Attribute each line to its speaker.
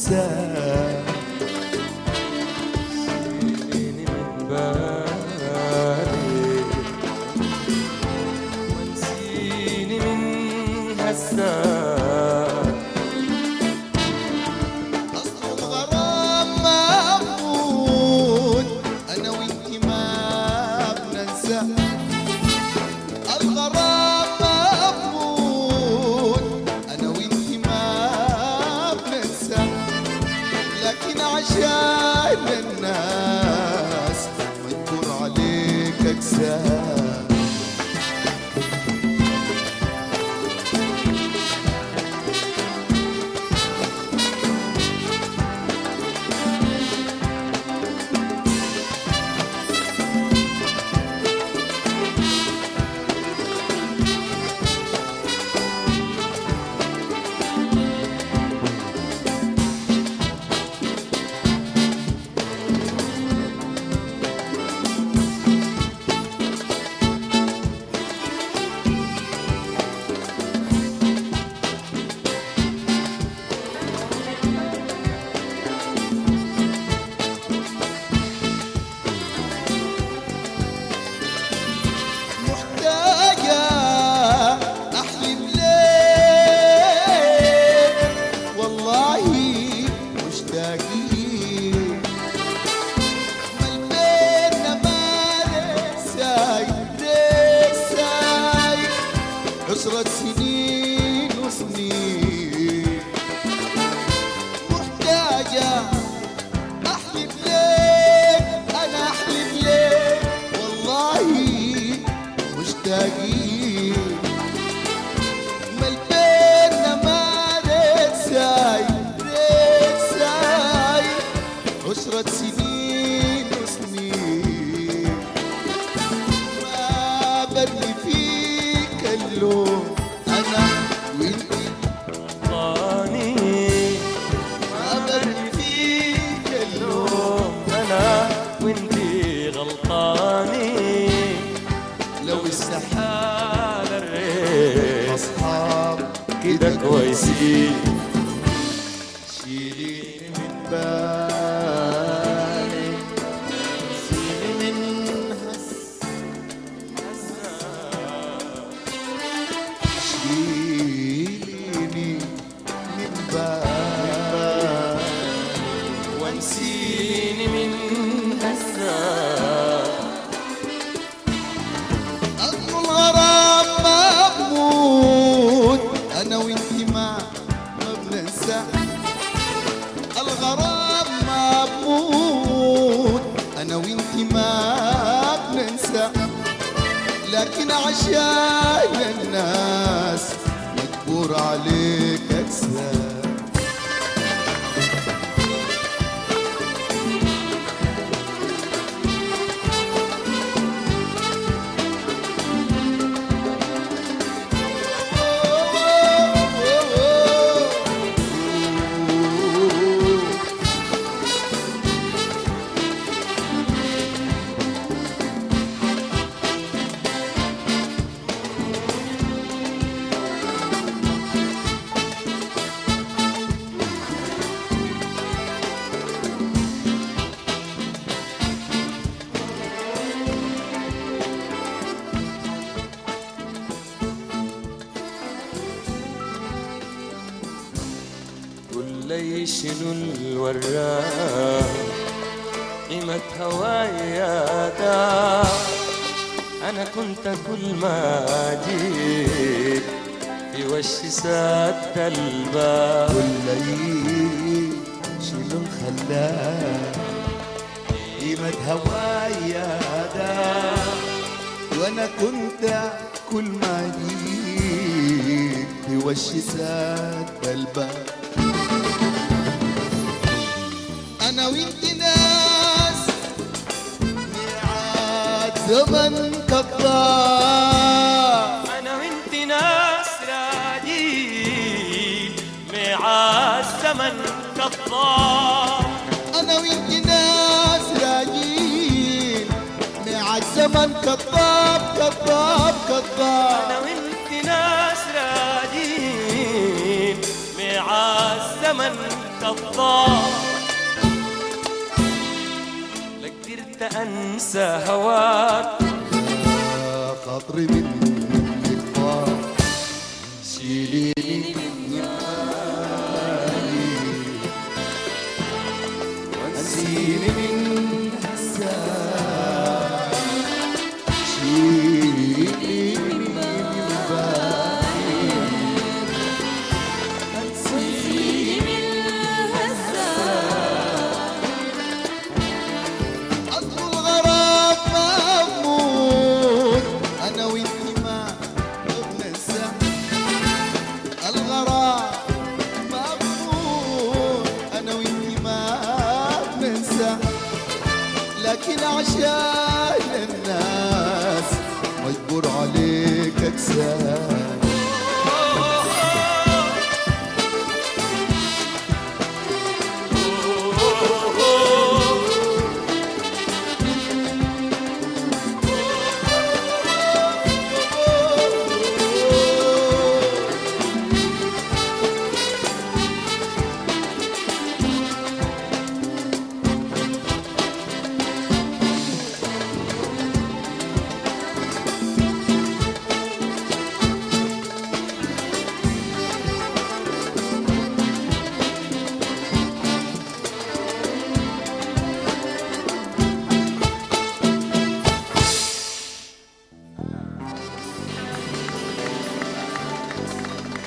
Speaker 1: انساه.
Speaker 2: شيليني من بالي وانسيني من هالساعة.
Speaker 1: أصل الغرام مفقود أنا وإنتي ما بننسى. الغرام مفقود أنا وإنتي ما بننسى، لكن عشان الناس مجبور عليك أقساه. عشرة سنين وسنين محتاجة أحلف ليك، أنا أحلف ليك والله مشتاقين. ما البينا ما ريت سايب ريت سايب عشرة سنين وسنين ما برمي فيك اللوم أنا وإنتي
Speaker 2: غلطاني
Speaker 1: ما برمي فيك اللوم.
Speaker 2: أنا وإنتي غلطاني.
Speaker 1: لو السحاب
Speaker 2: حال الريح
Speaker 1: أصحاب
Speaker 2: كده كويسين.
Speaker 1: شيليني من بالي شيلي من شيليني من بالي
Speaker 2: وانسيني من هالساعة.
Speaker 1: أصل الغرام مفقود أنا وإنتي ما بننسى. الغرام مفقود أنا وإنتي ما بننسى، لكن عشان الناس مجبور عليك أقسى.
Speaker 2: قل لي شنو الوراق قيمة هوايا دا. أنا كنت كل ما جيت في وش سد الباب.
Speaker 1: قل لي شنو الخلاك قيمة هوايا دا، وأنا كنت كل ما جيت في وش سد الباب. أنا وإنتي ناس ميعاد زمن كالطار.
Speaker 2: أنا وإنتي ناس راجين مع الزمن كالطار.
Speaker 1: أنا وإنتي ناس راجين مع الزمن كالطاب كالطاب كالطاب.
Speaker 2: أنا وإنتي ناس راجين مع الزمن خطاف، لا قدرت انسى هواك
Speaker 1: يا خاطري منك طار، شيليني من بالي ونسيني من هساك، شيليني من بالي ونسيني من هساك. أصل الغرام مغمور أنا وإنتي ما بننسى، الغرام مغمور أنا وإنتي ما بننسى، لكن عشان الناس مجبور عليك أقسى.